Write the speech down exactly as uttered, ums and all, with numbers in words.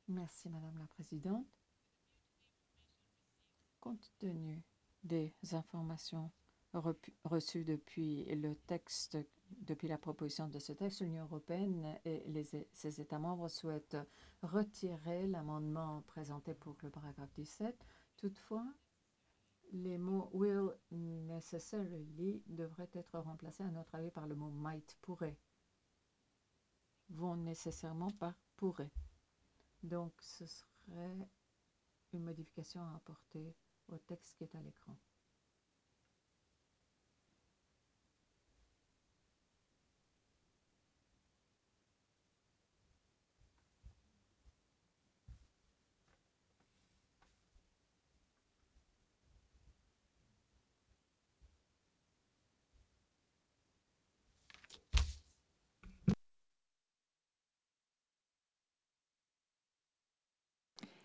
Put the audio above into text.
Merci, Madame la Présidente. Compte tenu des informations reçues depuis le texte, depuis la proposition de ce texte, l'Union européenne et les, ses États membres souhaitent retirer l'amendement présenté pour le paragraphe dix-sept. Toutefois, les mots will necessarily devraient être remplacés, à notre avis, par le mot might, pourrait. Vont nécessairement par pourrait. Donc, ce serait une modification à apporter au texte qui est à l'écran.